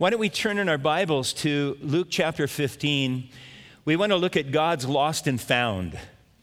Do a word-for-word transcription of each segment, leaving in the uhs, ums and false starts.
Why don't we turn in our Bibles to Luke chapter fifteen? We want to look at God's lost and found.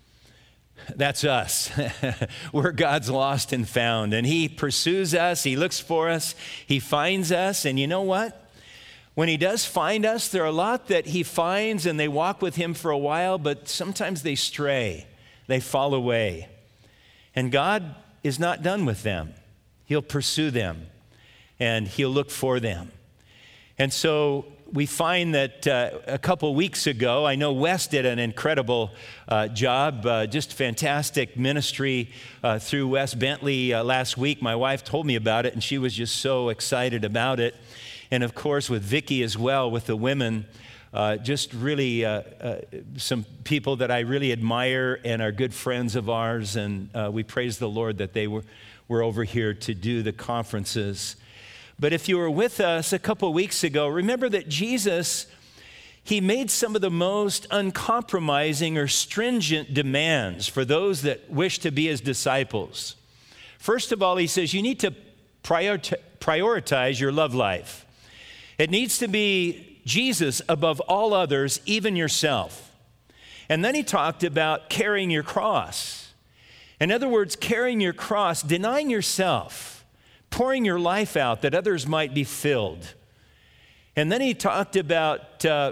That's us. We're God's lost and found. And He pursues us. He looks for us. He finds us. And you know what? When He does find us, there are a lot that He finds and they walk with Him for a while, but sometimes they stray. They fall away. And God is not done with them. He'll pursue them and He'll look for them. And so we find that uh, a couple weeks ago, I know Wes did an incredible uh, job, uh, just fantastic ministry uh, through Wes Bentley uh, last week. My wife told me about it, and she was just so excited about it. And of course, with Vicki as well, with the women, uh, just really uh, uh, some people that I really admire and are good friends of ours. And uh, we praise the Lord that they were, were over here to do the conferences. But if you were with us a couple weeks ago, remember that Jesus, He made some of the most uncompromising or stringent demands for those that wish to be His disciples. First of all, He says you need to prioritize your love life. It needs to be Jesus above all others, even yourself. And then He talked about carrying your cross. In other words, carrying your cross, denying yourself, pouring your life out that others might be filled. And then He talked about uh,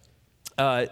uh,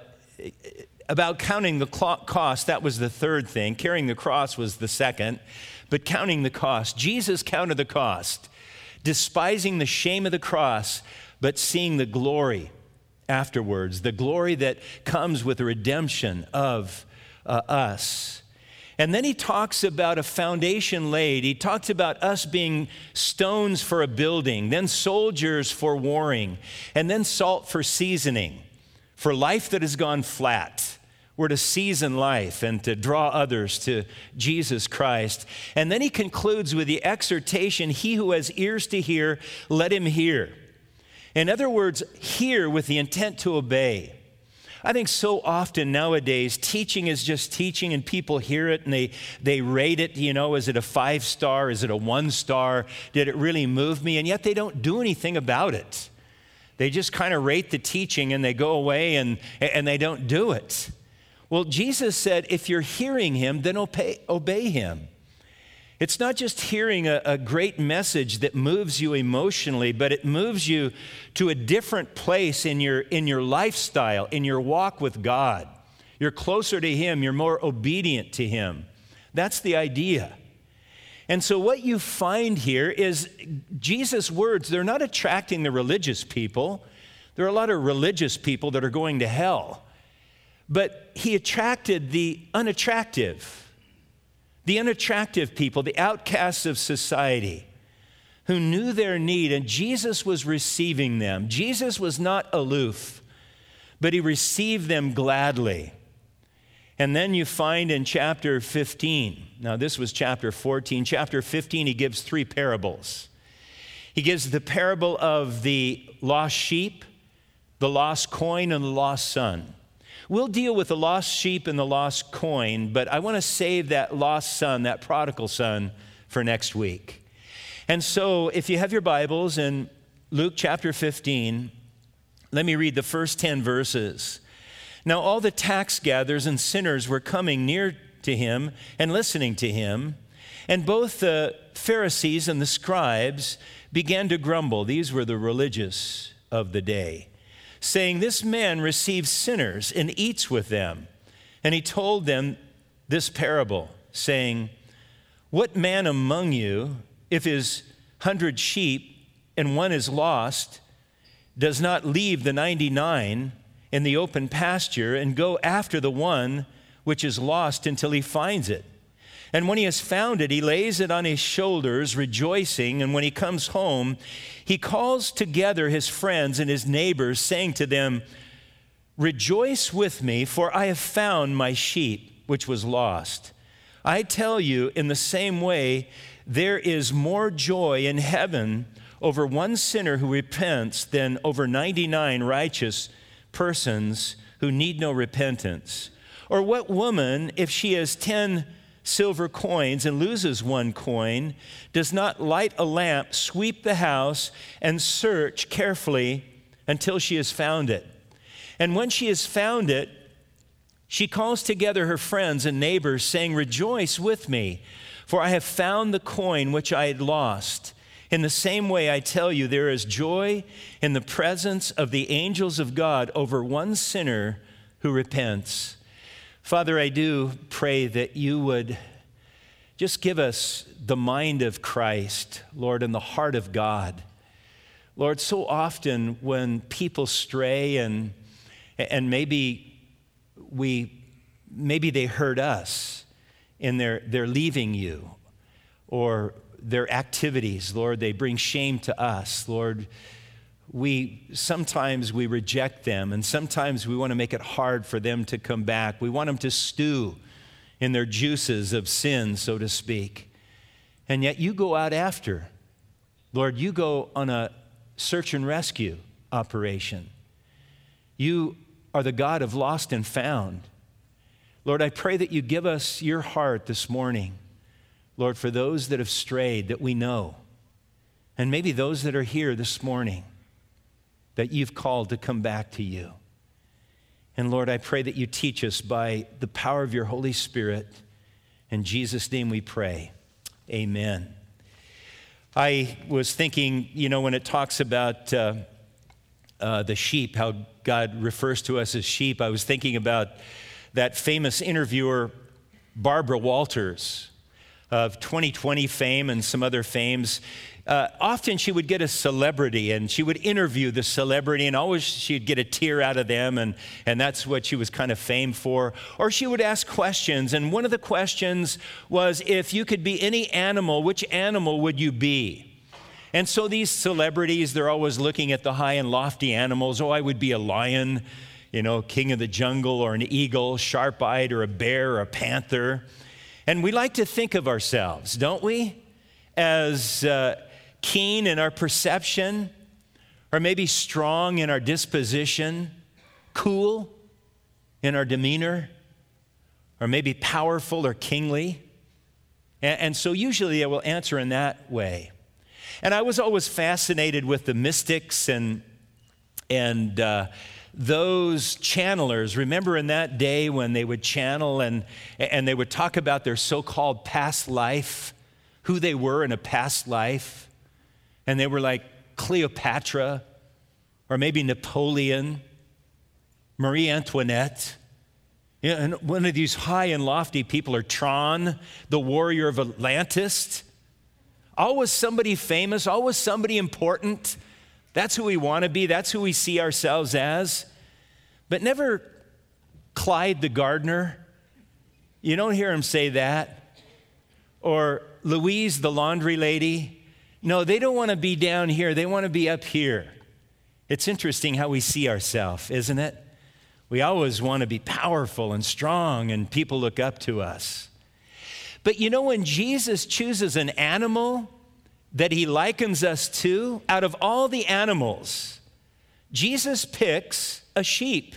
about counting the cost. That was the third thing. Carrying the cross was the second, but counting the cost. Jesus counted the cost, despising the shame of the cross, but seeing the glory afterwards, the glory that comes with the redemption of uh, us. And then He talks about a foundation laid. He talks about us being stones for a building, then soldiers for warring, and then salt for seasoning, for life that has gone flat. We're to season life and to draw others to Jesus Christ. And then He concludes with the exhortation, he who has ears to hear, let him hear. In other words, hear with the intent to obey. I think so often nowadays, teaching is just teaching and people hear it and they, they rate it, you know, is it a five star? Is it a one star? Did it really move me? And yet they don't do anything about it. They just kind of rate the teaching and they go away and, and they don't do it. Well, Jesus said, if you're hearing Him, then obey, obey Him. It's not just hearing a, a great message that moves you emotionally, but it moves you to a different place in your, in your lifestyle, in your walk with God. You're closer to Him. You're more obedient to Him. That's the idea. And so what you find here is Jesus' words, they're not attracting the religious people. There are a lot of religious people that are going to hell. But He attracted the unattractive. The unattractive people, the outcasts of society, who knew their need, and Jesus was receiving them. Jesus was not aloof, but He received them gladly. And then you find in chapter fifteen, now this was chapter fourteen, chapter fifteen, He gives three parables. He gives the parable of the lost sheep, the lost coin, and the lost son. We'll deal with the lost sheep and the lost coin, but I want to save that lost son, that prodigal son, for next week. And so if you have your Bibles in Luke chapter fifteen, let me read the first ten verses. Now all the tax gatherers and sinners were coming near to Him and listening to Him, and both the Pharisees and the scribes began to grumble. These were the religious of the day, saying, this man receives sinners and eats with them. And He told them this parable, saying, what man among you, if his hundred sheep and one is lost, does not leave the ninety-nine in the open pasture and go after the one which is lost until he finds it? And when he has found it, he lays it on his shoulders, rejoicing. And when he comes home, he calls together his friends and his neighbors, saying to them, rejoice with me, for I have found my sheep, which was lost. I tell you, in the same way, there is more joy in heaven over one sinner who repents than over ninety-nine righteous persons who need no repentance. Or what woman, if she has ten silver coins and loses one coin, does not light a lamp, sweep the house, and search carefully until she has found it. And when she has found it, she calls together her friends and neighbors, saying, "Rejoice with me, for I have found the coin which I had lost." In the same way, I tell you, there is joy in the presence of the angels of God over one sinner who repents. Father, I do pray that you would just give us the mind of Christ, Lord, and the heart of God. Lord, so often when people stray and and maybe we maybe they hurt us in their their leaving you, or their activities, Lord, they bring shame to us, Lord. We sometimes we reject them, and sometimes we want to make it hard for them to come back. We want them to stew in their juices of sin, so to speak. And yet you go out after. Lord, you go on a search and rescue operation. You are the God of lost and found. Lord, I pray that you give us your heart this morning, Lord, for those that have strayed that we know, and maybe those that are here this morning that you've called to come back to you. And Lord, I pray that you teach us by the power of your Holy Spirit. In Jesus' name we pray. Amen. I was thinking, you know, when it talks about uh, uh, the sheep, how God refers to us as sheep, I was thinking about that famous interviewer, Barbara Walters, of twenty twenty fame and some other fames. Uh, often she would get a celebrity and she would interview the celebrity, and always she'd get a tear out of them, and, and that's what she was kind of famed for. Or she would ask questions, and one of the questions was, if you could be any animal, which animal would you be? And so these celebrities, they're always looking at the high and lofty animals. Oh, I would be a lion, you know, king of the jungle, or an eagle, sharp-eyed, or a bear, or a panther. And we like to think of ourselves, don't we, as uh, keen in our perception, or maybe strong in our disposition, cool in our demeanor, or maybe powerful or kingly. And, and so usually I will answer in that way. And I was always fascinated with the mystics and, and uh, those channelers. Remember in that day when they would channel and, and they would talk about their so-called past life, who they were in a past life. And they were like Cleopatra, or maybe Napoleon, Marie Antoinette. Yeah, and one of these high and lofty people, or Tron, the warrior of Atlantis. Always somebody famous, always somebody important. That's who we want to be. That's who we see ourselves as. But never Clyde the gardener. You don't hear him say that. Or Louise the laundry lady. No, they don't want to be down here. They want to be up here. It's interesting how we see ourselves, isn't it? We always want to be powerful and strong, and people look up to us. But you know, when Jesus chooses an animal that he likens us to, out of all the animals, Jesus picks a sheep.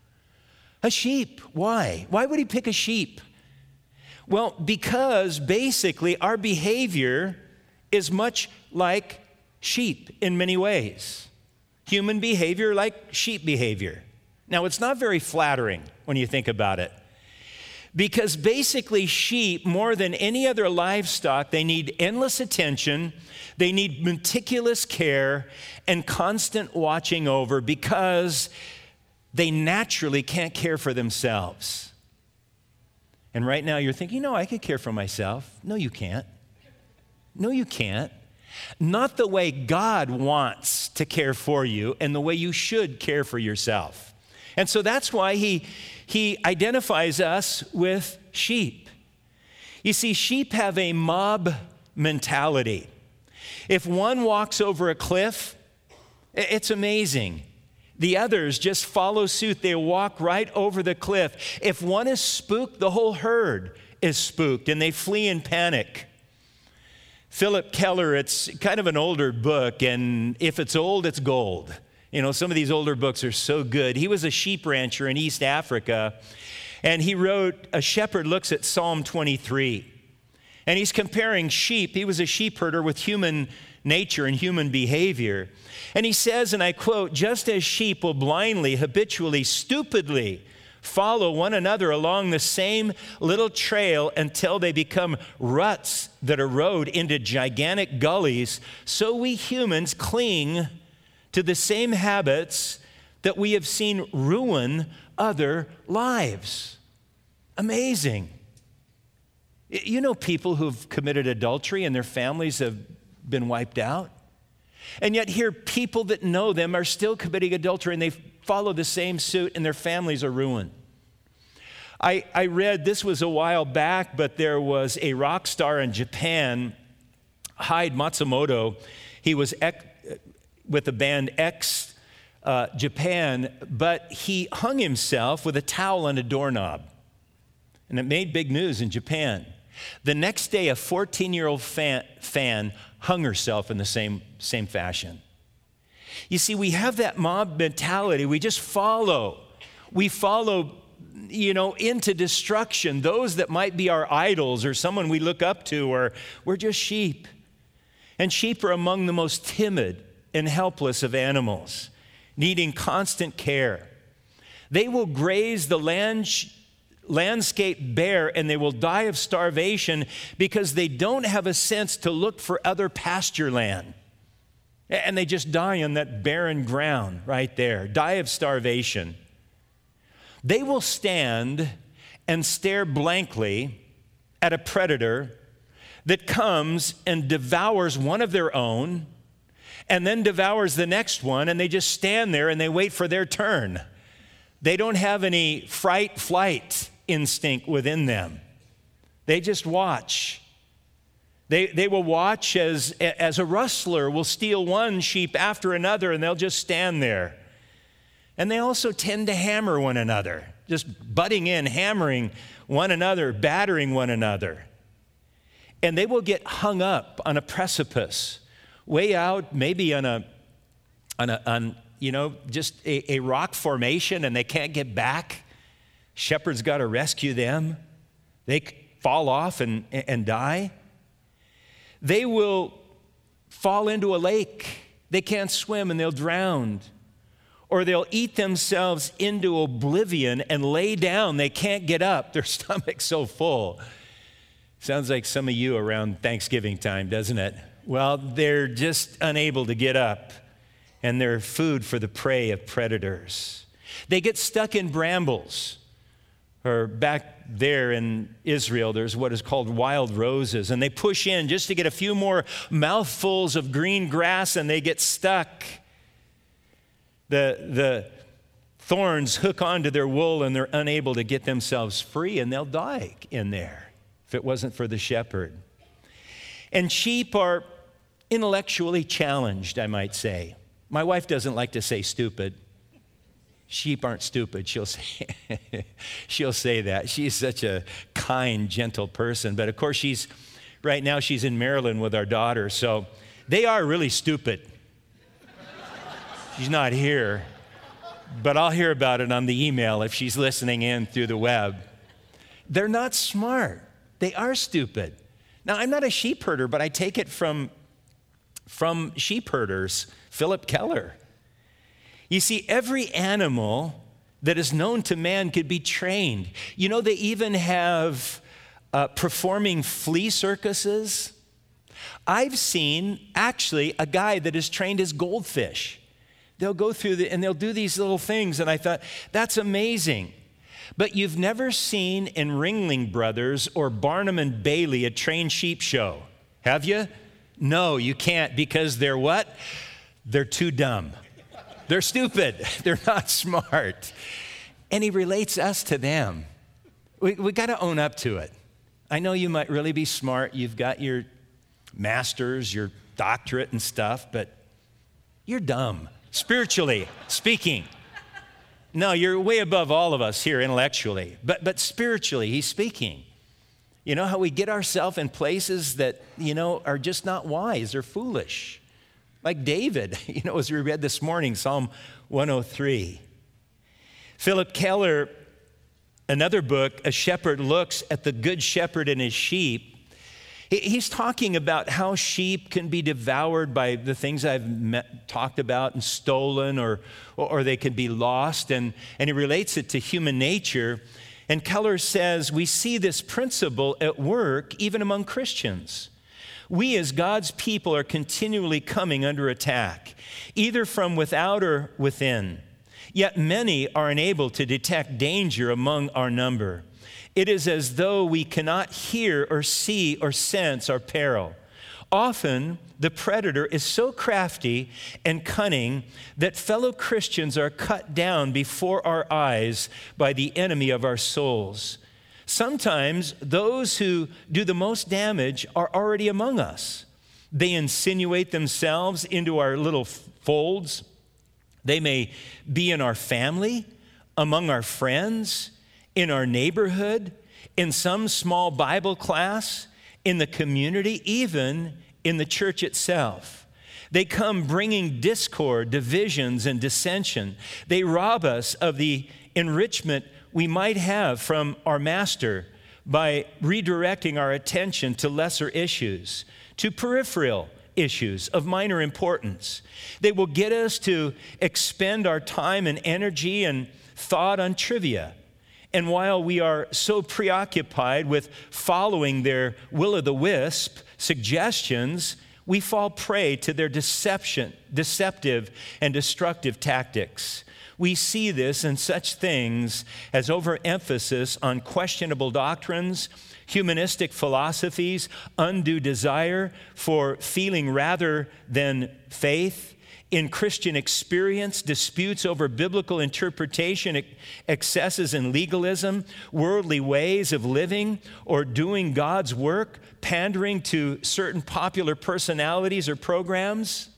A sheep. Why? Why would he pick a sheep? Well, because basically our behavior is much like sheep in many ways. Human behavior like sheep behavior. Now, it's not very flattering when you think about it. Because basically sheep, more than any other livestock, they need endless attention, they need meticulous care and constant watching over, because they naturally can't care for themselves. And right now you're thinking, no, I could care for myself. No, you can't. No, you can't. Not the way God wants to care for you and the way you should care for yourself. And so that's why he, he identifies us with sheep. You see, sheep have a mob mentality. If one walks over a cliff, it's amazing. The others just follow suit. They walk right over the cliff. If one is spooked, the whole herd is spooked, and they flee in panic. Philip Keller, it's kind of an older book, and if it's old, it's gold. You know, some of these older books are so good. He was a sheep rancher in East Africa, And he wrote, a shepherd looks at Psalm twenty-three, and he's comparing sheep. He was a sheep herder with human nature and human behavior. And he says, and I quote, just as sheep will blindly, habitually, stupidly follow one another along the same little trail until they become ruts that erode into gigantic gullies, so we humans cling to the same habits that we have seen ruin other lives. Amazing. You know people who've committed adultery and their families have been wiped out? And yet here people that know them are still committing adultery and they follow the same suit and their families are ruined. I, I read, this was a while back, but there was a rock star in Japan, Hyde Matsumoto. He was ex, with the band X uh, Japan, but he hung himself with a towel on a doorknob. And it made big news in Japan. The next day, a fourteen-year-old fan, fan hung herself in the same, same fashion. You see, we have that mob mentality. We just follow. We follow, you know, into destruction, those that might be our idols or someone we look up to, or we're just sheep. And sheep are among the most timid and helpless of animals, needing constant care. They will graze the land, landscape bare, and they will die of starvation because they don't have a sense to look for other pasture land. And they just die on that barren ground right there, die of starvation. They will stand and stare blankly at a predator that comes and devours one of their own and then devours the next one, and they just stand there and they wait for their turn. They don't have any fright, flight instinct within them. They just watch. They, they will watch as, as a rustler will steal one sheep after another, and they'll just stand there. And they also tend to hammer one another, just butting in, hammering one another, battering one another. And they will get hung up on a precipice, way out, maybe on a, on a, on, you know, just a, a rock formation, and they can't get back. Shepherds got to rescue them. They fall off and, and die. They will fall into a lake. They can't swim and they'll drown. Or they'll eat themselves into oblivion and lay down. They can't get up. Their stomach's so full. Sounds like some of you around Thanksgiving time, doesn't it? Well, they're just unable to get up, and they're food for the prey of predators. They get stuck in brambles. Or back there in Israel, there's what is called wild roses, and they push in just to get a few more mouthfuls of green grass, and they get stuck. The, the thorns hook onto their wool, and they're unable to get themselves free, and they'll die in there if it wasn't for the shepherd. And sheep are intellectually challenged, I might say. My wife doesn't like to say stupid. Sheep aren't stupid, she'll say, she'll say that. She's such a kind, gentle person. But of course, she's right now she's in Maryland with our daughter, so they are really stupid. She's not here, but I'll hear about it on the email if she's listening in through the web. They're not smart. They are stupid. Now, I'm not a sheep herder, but I take it from, from sheep herders, Philip Keller. You see, every animal that is known to man could be trained. You know, they even have uh, performing flea circuses. I've seen, actually, a guy that is trained as goldfish. They'll go through the, and they'll do these little things, and I thought, that's amazing. But you've never seen in Ringling Brothers or Barnum and Bailey a trained sheep show, have you? No, you can't, because they're what? They're too dumb. They're stupid. They're not smart. And he relates us to them. We, we got to own up to it. I know you might really be smart. You've got your master's, your doctorate and stuff, but you're dumb, spiritually speaking. No, you're way above all of us here intellectually, but, but spiritually, he's speaking. You know how we get ourselves in places that, you know, are just not wise or foolish. Like David, you know, as we read this morning, Psalm one oh three. Philip Keller another book, A Shepherd Looks at the Good Shepherd and His Sheep, he's talking about how sheep can be devoured by the things I've met, talked about and stolen, or, or they can be lost, and, and he relates it to human nature. And Keller says, we see this principle at work even among Christians. We as God's people are continually coming under attack, either from without or within. Yet many are unable to detect danger among our number. It is as though we cannot hear or see or sense our peril. Often, the predator is so crafty and cunning that fellow Christians are cut down before our eyes by the enemy of our souls. Sometimes, those who do the most damage are already among us. They insinuate themselves into our little folds. They may be in our family, among our friends, in our neighborhood, in some small Bible class, in the community, even in the church itself. They come bringing discord, divisions, and dissension. They rob us of the enrichment we might have from our master by redirecting our attention to lesser issues, to peripheral issues of minor importance. They will get us to expend our time and energy and thought on trivia. And while we are so preoccupied with following their will-o'-the-wisp suggestions, we fall prey to their deception, deceptive and destructive tactics. We see this in such things as overemphasis on questionable doctrines, humanistic philosophies, undue desire for feeling rather than faith, in Christian experience, disputes over biblical interpretation, excesses in legalism, worldly ways of living or doing God's work, pandering to certain popular personalities or programs.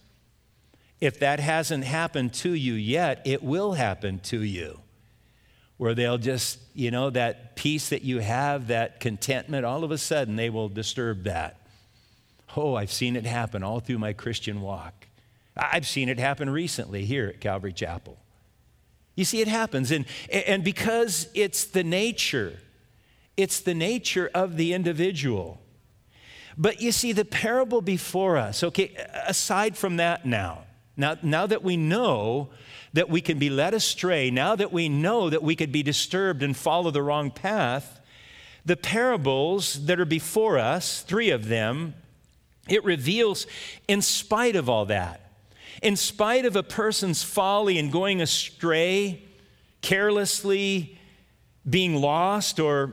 If that hasn't happened to you yet, it will happen to you, where they'll just, you know, that peace that you have, that contentment, all of a sudden they will disturb that. Oh, I've seen it happen all through my Christian walk. I've seen it happen recently here at Calvary Chapel. You see, it happens. And, and because it's the nature, it's the nature of the individual. But you see, the parable before us, okay, aside from that now, now, now that we know that we can be led astray, now that we know that we could be disturbed and follow the wrong path, the parables that are before us, three of them, it reveals, in spite of all that, in spite of a person's folly and going astray, carelessly being lost, or,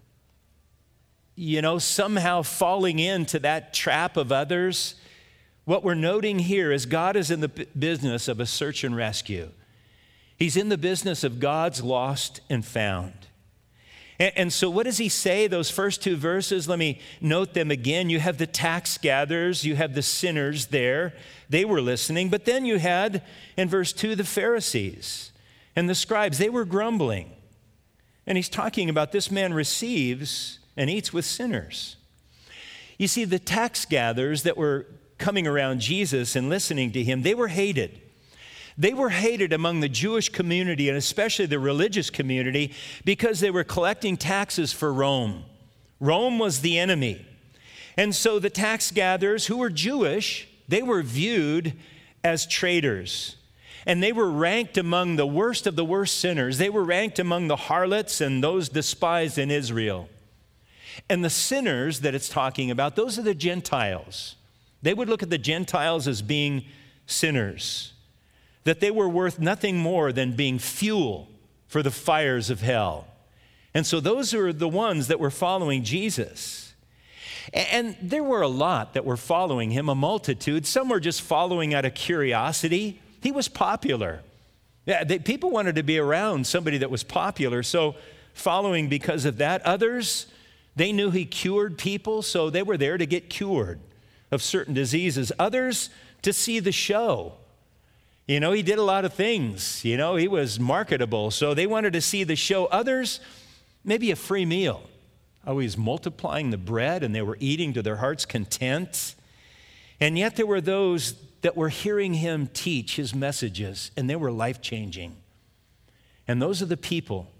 you know, somehow falling into that trap of others, what we're noting here is God is in the business of a search and rescue. He's in the business of God's lost and found. And, and so what does he say? Those first two verses, let me note them again. You have the tax gatherers, you have the sinners there. They were listening. But then you had, in verse two, the Pharisees and the scribes. They were grumbling. And he's talking about this man receives and eats with sinners. You see, the tax gatherers that were coming around Jesus and listening to him, they were hated. They were hated among the Jewish community, and especially the religious community, because they were collecting taxes for Rome. Rome was the enemy. And so the tax gatherers, who were Jewish, they were viewed as traitors. And they were ranked among the worst of the worst sinners. They were ranked among the harlots and those despised in Israel. And the sinners that it's talking about, those are the Gentiles. They would look at the Gentiles as being sinners, that they were worth nothing more than being fuel for the fires of hell. And so those are the ones that were following Jesus. And there were a lot that were following him, a multitude. Some were just following out of curiosity. He was popular. Yeah, they, people wanted to be around somebody that was popular, so following because of that. Others, they knew he cured people, so they were there to get cured of certain diseases. Others, to see the show. You know, he did a lot of things. You know, he was marketable, so they wanted to see the show. Others, maybe a free meal. Oh, he was multiplying the bread, and they were eating to their heart's content. And yet there were those that were hearing him teach his messages, and they were life-changing. And those are the people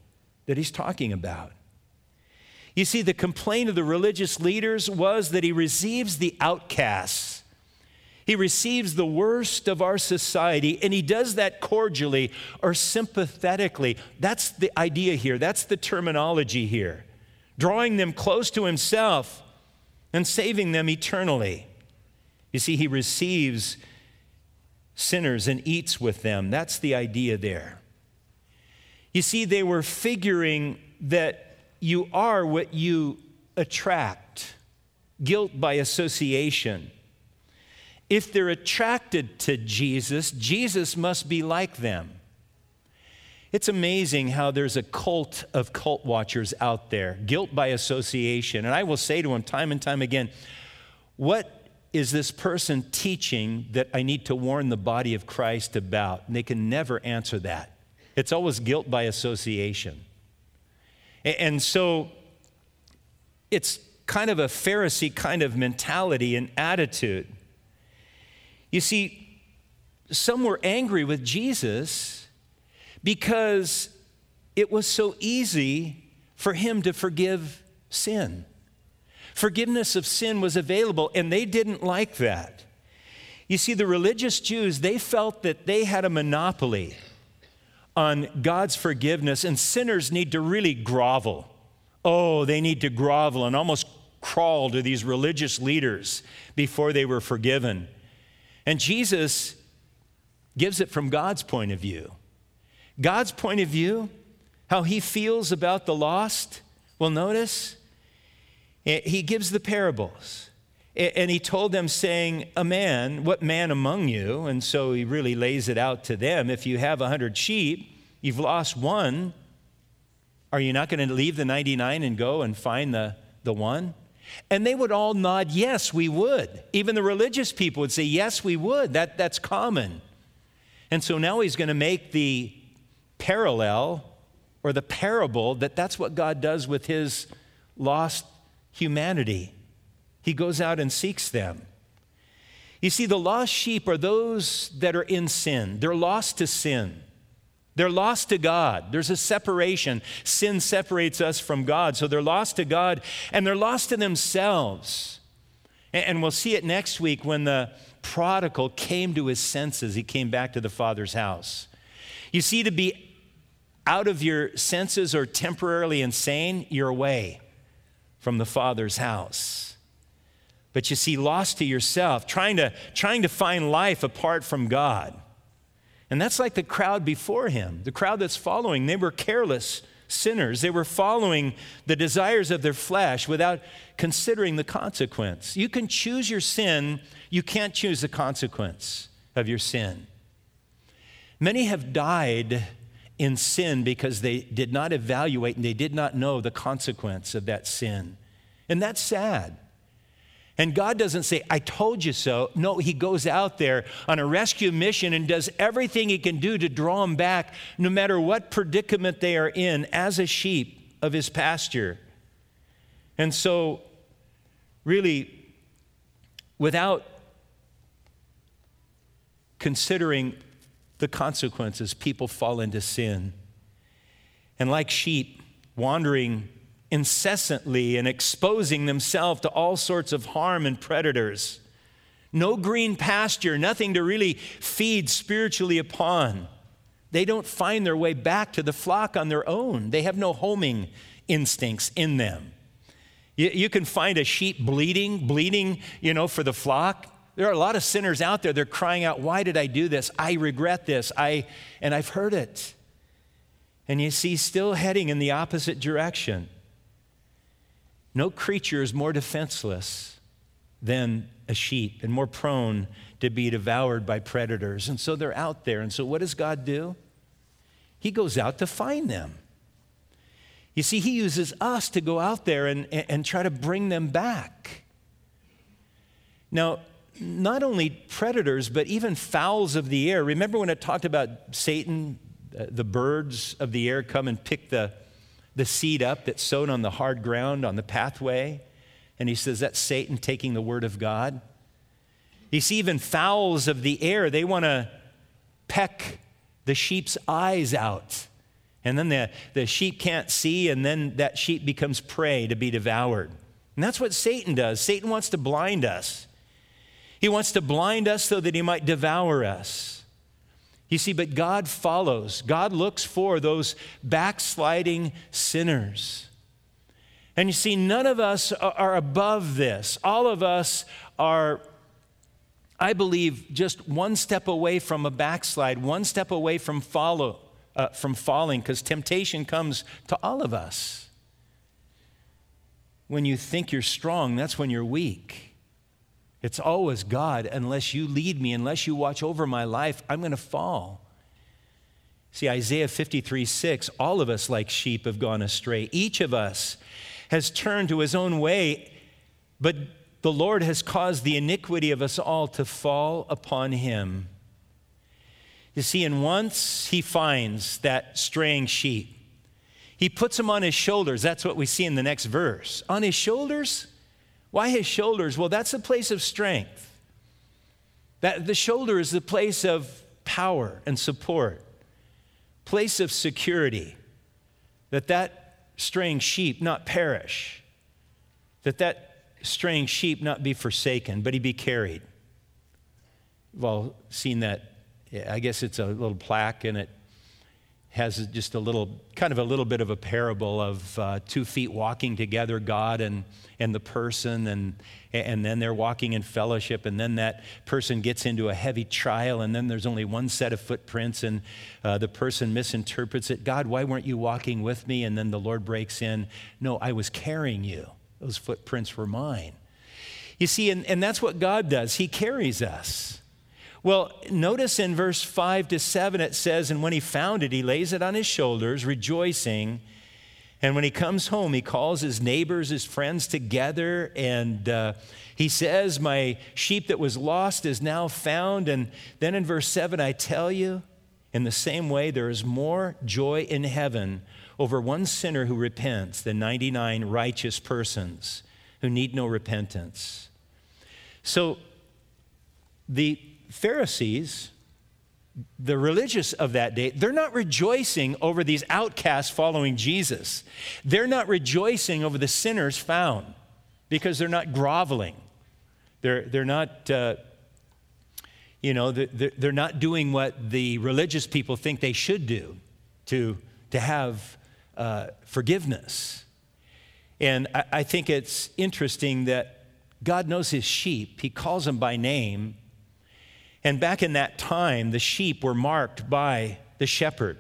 that he's talking about. You see, the complaint of the religious leaders was that he receives the outcasts. He receives the worst of our society, and he does that cordially or sympathetically. That's the idea here. That's the terminology here. Drawing them close to himself and saving them eternally. You see, he receives sinners and eats with them. That's the idea there. You see, they were figuring that you are what you attract. Guilt by association. If they're attracted to Jesus, Jesus must be like them. It's amazing how there's a cult of cult watchers out there, guilt by association. And I will say to them time and time again, what is this person teaching that I need to warn the body of Christ about? And they can never answer that. It's always guilt by association. And so it's kind of a Pharisee kind of mentality and attitude. You see, some were angry with Jesus because it was so easy for him to forgive sin. Forgiveness of sin was available, and they didn't like that. You see, the religious Jews, they felt that they had a monopoly on God's forgiveness, and sinners need to really grovel. Oh, they need to grovel and almost crawl to these religious leaders before they were forgiven. And Jesus gives it from God's point of view. God's point of view, how he feels about the lost, well, notice, he gives the parables. And he told them, saying, a man, what man among you? And so he really lays it out to them. If you have a hundred sheep, you've lost one. Are you not going to leave the ninety-nine and go and find the, the one? And they would all nod, yes, we would. Even the religious people would say, yes, we would. That, that's common. And so now he's going to make the parallel or the parable that that's what God does with his lost humanity. He goes out and seeks them. You see, the lost sheep are those that are in sin. They're lost to sin. They're lost to God. There's a separation. Sin separates us from God. So they're lost to God, and they're lost to themselves. And we'll see it next week when the prodigal came to his senses. He came back to the Father's house. You see, to be out of your senses or temporarily insane, you're away from the Father's house. But you see, lost to yourself, trying to, trying to find life apart from God. And that's like the crowd before him, the crowd that's following. They were careless sinners. They were following the desires of their flesh without considering the consequence. You can choose your sin. You can't choose the consequence of your sin. Many have died in sin because they did not evaluate and they did not know the consequence of that sin. And that's sad. And God doesn't say, I told you so. No, he goes out there on a rescue mission and does everything he can do to draw them back, no matter what predicament they are in, as a sheep of his pasture. And so, really, without considering the consequences, people fall into sin. And like sheep, wandering incessantly and exposing themselves to all sorts of harm and predators. No green pasture, nothing to really feed spiritually upon. They don't find their way back to the flock on their own. They have no homing instincts in them. You, you can find a sheep bleeding, bleeding, you know, for the flock. There are a lot of sinners out there. They're crying out, why did I do this? I regret this. I, and I've heard it. And you see, still heading in the opposite direction. No creature is more defenseless than a sheep and more prone to be devoured by predators. And so they're out there. And so what does God do? He goes out to find them. You see, he uses us to go out there and, and try to bring them back. Now, not only predators, but even fowls of the air. Remember when it talked about Satan, the birds of the air come and pick the the seed up that's sown on the hard ground on the pathway. And he says that's Satan taking the word of God. You see, even fowls of the air, they want to peck the sheep's eyes out. And then the, the sheep can't see, and then that sheep becomes prey to be devoured. And that's what Satan does. Satan wants to blind us. He wants to blind us so that he might devour us. You see, but God follows. God looks for those backsliding sinners. And you see, none of us are above this. All of us are, I believe, just one step away from a backslide, one step away from follow, uh, from falling, because temptation comes to all of us. When you think you're strong, that's when you're weak. It's always, God, unless you lead me, unless you watch over my life, I'm going to fall. See, Isaiah fifty-three six, all of us like sheep have gone astray. Each of us has turned to his own way, but the Lord has caused the iniquity of us all to fall upon him. You see, and once he finds that straying sheep, he puts him on his shoulders. That's what we see in the next verse. On his shoulders? Why his shoulders? Well, that's a place of strength. That the shoulder is the place of power and support, place of security, that that straying sheep not perish, that that straying sheep not be forsaken, but he be carried. We've all seen that. I guess it's a little plaque, and it has just a little, kind of a little bit of a parable of uh, two feet walking together, God and, and the person, and, and then they're walking in fellowship, and then that person gets into a heavy trial, and then there's only one set of footprints, and uh, the person misinterprets it. God, why weren't you walking with me? And then the Lord breaks in. No, I was carrying you. Those footprints were mine. You see, and, and that's what God does. He carries us. Well, notice in verse five to seven it says, and when he found it, he lays it on his shoulders, rejoicing. And when he comes home, he calls his neighbors, his friends together, and uh, he says, my sheep that was lost is now found. And then in verse seven, I tell you, in the same way, there is more joy in heaven over one sinner who repents than ninety-nine righteous persons who need no repentance. So the Pharisees, the religious of that day, they're not rejoicing over these outcasts following Jesus. They're not rejoicing over the sinners found because they're not groveling. They're, they're not, uh, you know, they're, they're not doing what the religious people think they should do to, to have uh, forgiveness. And I, I think it's interesting that God knows his sheep. He calls them by name. And back in that time, the sheep were marked by the shepherd.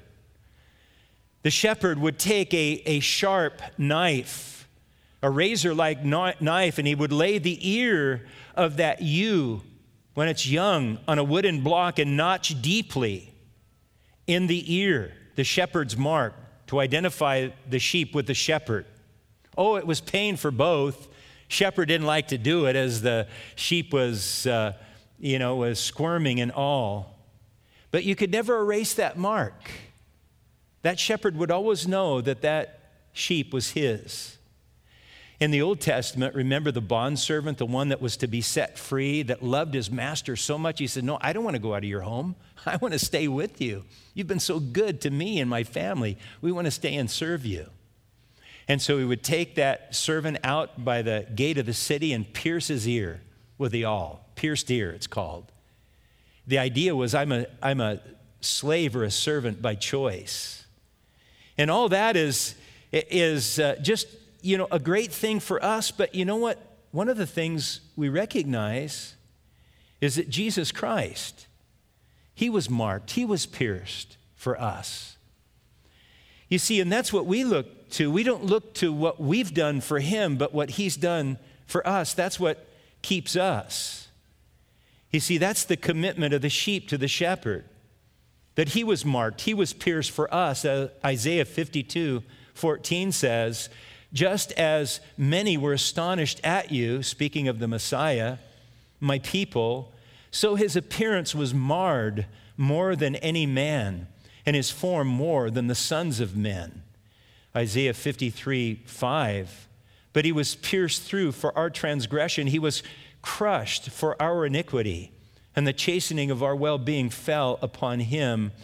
The shepherd would take a, a sharp knife, a razor-like knife, and he would lay the ear of that ewe when it's young on a wooden block and notch deeply in the ear the shepherd's mark to identify the sheep with the shepherd. Oh, it was pain for both. Shepherd didn't like to do it as the sheep was... Uh, you know, was squirming and all. But you could never erase that mark. That shepherd would always know that that sheep was his. In the Old Testament, remember the bondservant, the one that was to be set free, that loved his master so much, he said, no, I don't want to go out of your home. I want to stay with you. You've been so good to me and my family. We want to stay and serve you. And so he would take that servant out by the gate of the city and pierce his ear with the awl. Pierced ear, it's called. The idea was I'm a, I'm a slave or a servant by choice. And all that is, is uh, just, you know, a great thing for us. But you know what? One of the things we recognize is that Jesus Christ, he was marked, he was pierced for us. You see, and that's what we look to. We don't look to what we've done for him, but what he's done for us. That's what keeps us. You see, that's the commitment of the sheep to the shepherd, that he was marked, he was pierced for us. Uh, Isaiah fifty-two fourteen says, just as many were astonished at you, speaking of the Messiah, my people, so his appearance was marred more than any man, and his form more than the sons of men. Isaiah fifty-three five, but he was pierced through for our transgression. He was crushed for our iniquity, and the chastening of our well-being fell upon him,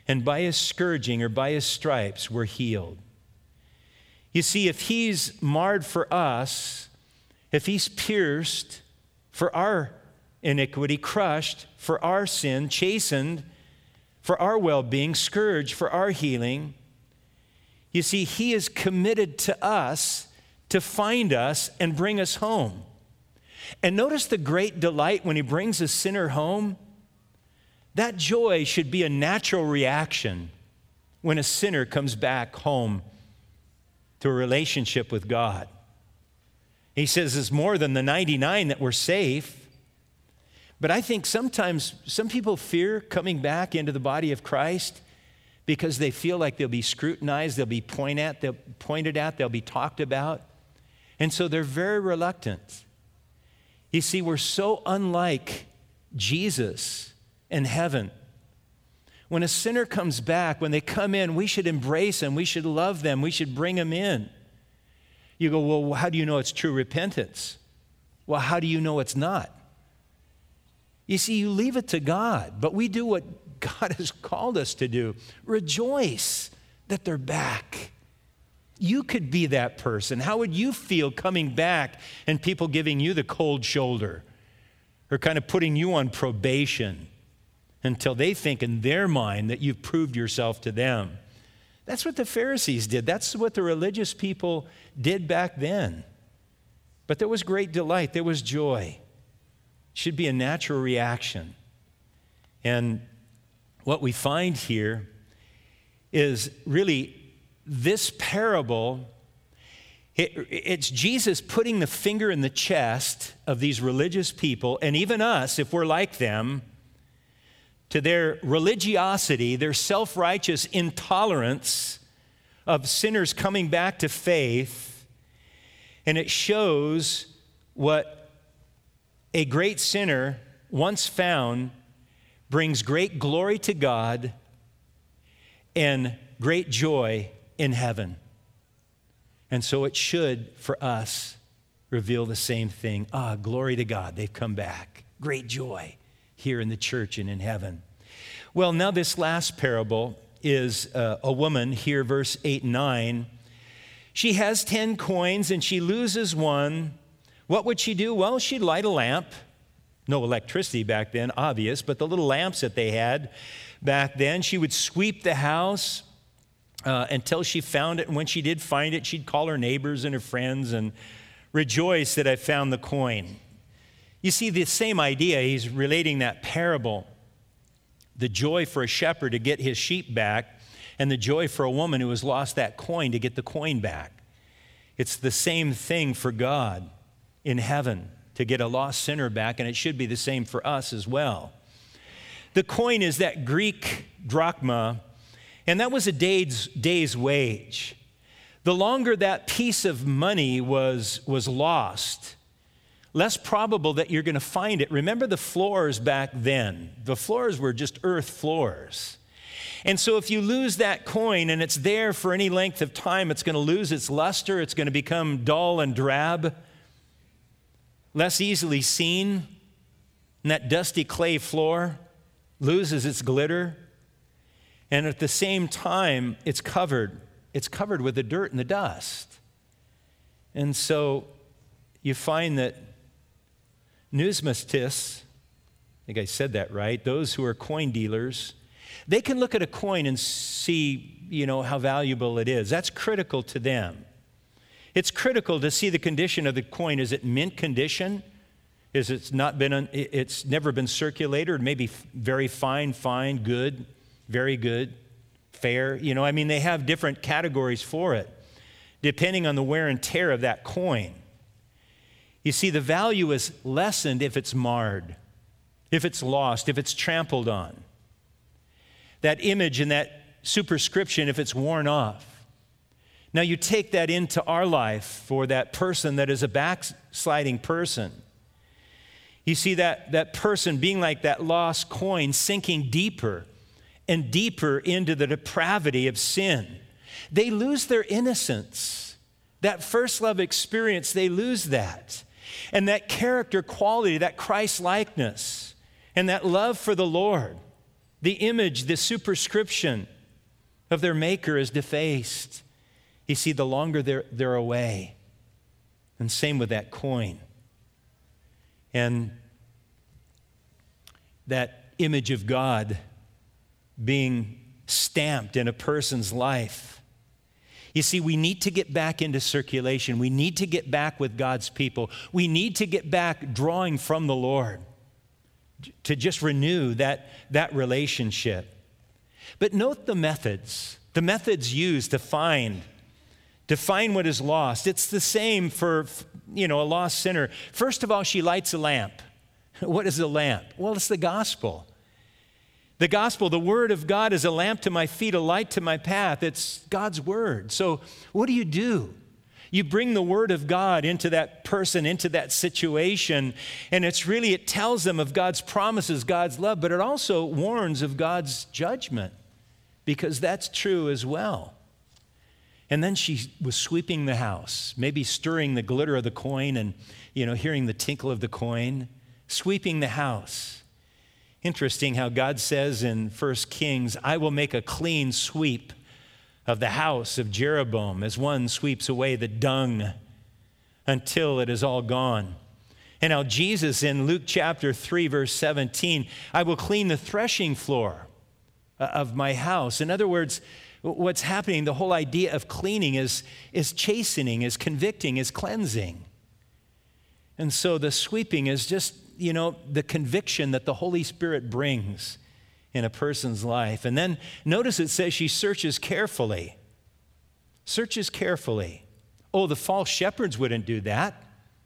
and by his scourging or by his stripes we're healed. You see, if he's marred for us, if he's pierced for our iniquity, crushed for our sin, chastened for our well-being, scourged for our healing, you see, he is committed to us to find us and bring us home. And notice the great delight when he brings a sinner home. That joy should be a natural reaction when a sinner comes back home to a relationship with God. He says it's more than the ninety-nine that were safe. But I think sometimes some people fear coming back into the body of Christ because they feel like they'll be scrutinized, they'll be point at, they'll pointed at, they'll be talked about. And so they're very reluctant. You see, we're so unlike Jesus in heaven. When a sinner comes back, when they come in, we should embrace them, we should love them, we should bring them in. You go, well, how do you know it's true repentance? Well, how do you know it's not? You see, you leave it to God, but we do what God has called us to do. Rejoice that they're back. You could be that person. How would you feel coming back and people giving you the cold shoulder or kind of putting you on probation until they think in their mind that you've proved yourself to them? That's what the Pharisees did. That's what the religious people did back then. But there was great delight. There was joy. It should be a natural reaction. And what we find here is really this parable, it, it's Jesus putting the finger in the chest of these religious people, and even us, if we're like them, to their religiosity, their self-righteous intolerance of sinners coming back to faith. And it shows what a great sinner once found brings great glory to God and great joy in heaven. And so it should, for us, reveal the same thing. Ah, glory to God, they've come back. Great joy here in the church and in heaven. Well, now this last parable is uh, a woman, here verse eight and nine. She has ten coins and she loses one. What would she do? Well, she'd light a lamp. No electricity back then, obvious, but the little lamps that they had back then. She would sweep the house uh, until she found it. And when she did find it, she'd call her neighbors and her friends and rejoice that I found the coin. You see, the same idea, he's relating that parable. The joy for a shepherd to get his sheep back, and the joy for a woman who has lost that coin to get the coin back. It's the same thing for God in heaven, to get a lost sinner back, and it should be the same for us as well. The coin is that Greek drachma, and that was a day's, day's wage. The longer that piece of money was, was lost, less probable that you're going to find it. Remember the floors back then. The floors were just earth floors. And so if you lose that coin and it's there for any length of time, it's going to lose its luster. It's going to become dull and drab, less easily seen. And that dusty clay floor loses its glitter. And at the same time, it's covered. It's covered with the dirt and the dust. And so you find that numismatists, I think I said that right, those who are coin dealers, they can look at a coin and see, you know, how valuable it is. That's critical to them. It's critical to see the condition of the coin. Is it mint condition? Is it's not been, it's never been circulated, or maybe very fine, fine, good, very good, fair. You know, I mean, they have different categories for it, depending on the wear and tear of that coin. You see, the value is lessened if it's marred, if it's lost, if it's trampled on. That image and that superscription, if it's worn off. Now you take that into our life for that person that is a backsliding person. You see that, that person being like that lost coin, sinking deeper and deeper into the depravity of sin. They lose their innocence. That first love experience, they lose that. And that character quality, that Christ-likeness, and that love for the Lord, The image, the superscription of their maker is defaced. You see, the longer they're, they're away. And same with that coin. And that image of God being stamped in a person's life. You see, we need to get back into circulation. We need to get back with God's people. We need to get back drawing from the Lord to just renew that, that relationship. But note the methods, the methods used to find, to find what is lost. It's the same for, you know, a lost sinner. First of all, she lights a lamp. What is a lamp? Well, it's the gospel. The gospel, the word of God, is a lamp to my feet, a light to my path. It's God's word. So what do you do? You bring the word of God into that person, into that situation, and it's really, it tells them of God's promises, God's love, but it also warns of God's judgment, because that's true as well. And then she was sweeping the house, maybe stirring the glitter of the coin and, you know, hearing the tinkle of the coin, sweeping the house. Interesting how God says in First Kings, I will make a clean sweep of the house of Jeroboam as one sweeps away the dung until it is all gone. And now Jesus in Luke chapter three, verse seventeen, I will clean the threshing floor of my house. In other words, what's happening, the whole idea of cleaning is, is chastening, is convicting, is cleansing. And so the sweeping is just, you know, the conviction that the Holy Spirit brings in a person's life. And then notice it says she searches carefully. Searches carefully. Oh, the false shepherds wouldn't do that.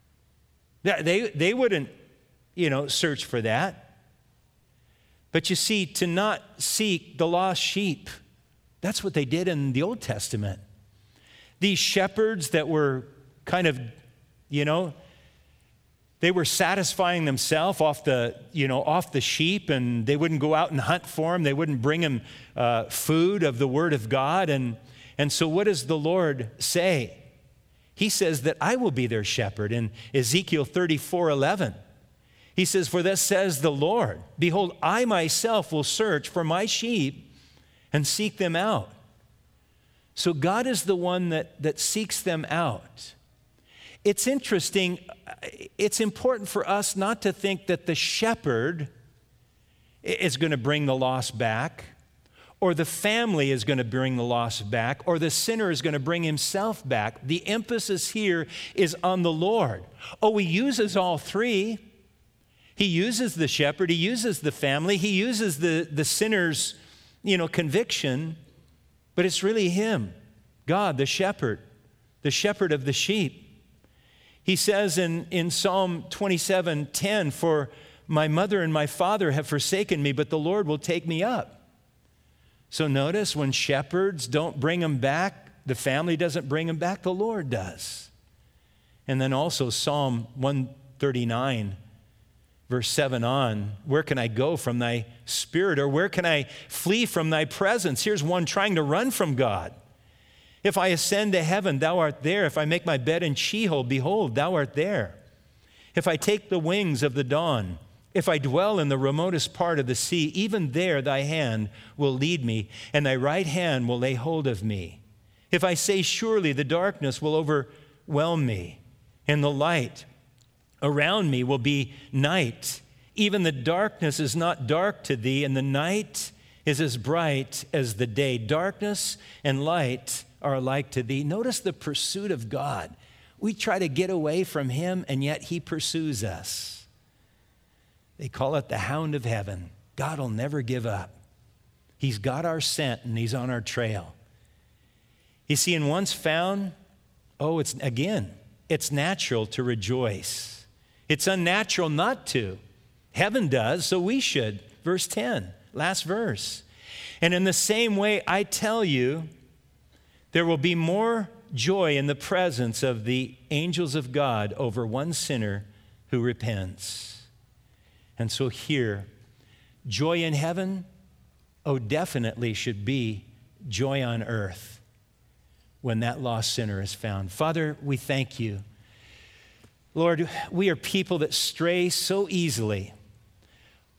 They, they wouldn't, you know, search for that. But you see, to not seek the lost sheep, that's what they did in the Old Testament. These shepherds that were kind of, you know, they were satisfying themselves off the, you know, off the sheep, and they wouldn't go out and hunt for them. They wouldn't bring them uh, food of the Word of God. And, and so what does the Lord say? He says that I will be their shepherd in Ezekiel thirty-four eleven. He says, for thus says the Lord, behold, I myself will search for my sheep and seek them out. So God is the one that, that seeks them out. It's interesting, it's important for us not to think that the shepherd is going to bring the lost back, or the family is going to bring the lost back, or the sinner is going to bring himself back. The emphasis here is on the Lord. Oh, he uses all three. He uses the shepherd, he uses the family, he uses the, the sinner's, you know, conviction, but it's really him, God, the shepherd, the shepherd of the sheep. He says in, in Psalm twenty-seven ten, for my mother and my father have forsaken me, but the Lord will take me up. So notice when shepherds don't bring them back, the family doesn't bring them back, the Lord does. And then also Psalm one thirty-nine, verse seven on, where can I go from thy spirit, or where can I flee from thy presence? Here's one trying to run from God. If I ascend to heaven, thou art there. If I make my bed in Sheol, behold, thou art there. If I take the wings of the dawn, if I dwell in the remotest part of the sea, even there thy hand will lead me, and thy right hand will lay hold of me. If I say, surely the darkness will overwhelm me, and the light around me will be night. Even the darkness is not dark to thee, and the night is as bright as the day. Darkness and light are alike to thee. Notice the pursuit of God. We try to get away from him, and yet he pursues us. They call it the hound of heaven. God will never give up. He's got our scent, and he's on our trail. You see, and once found, oh, it's again, it's natural to rejoice. It's unnatural not to. Heaven does, so we should. Verse ten, last verse. And in the same way, I tell you, there will be more joy in the presence of the angels of God over one sinner who repents. And so here, joy in heaven, oh, definitely should be joy on earth when that lost sinner is found. Father, we thank you. Lord, we are people that stray so easily.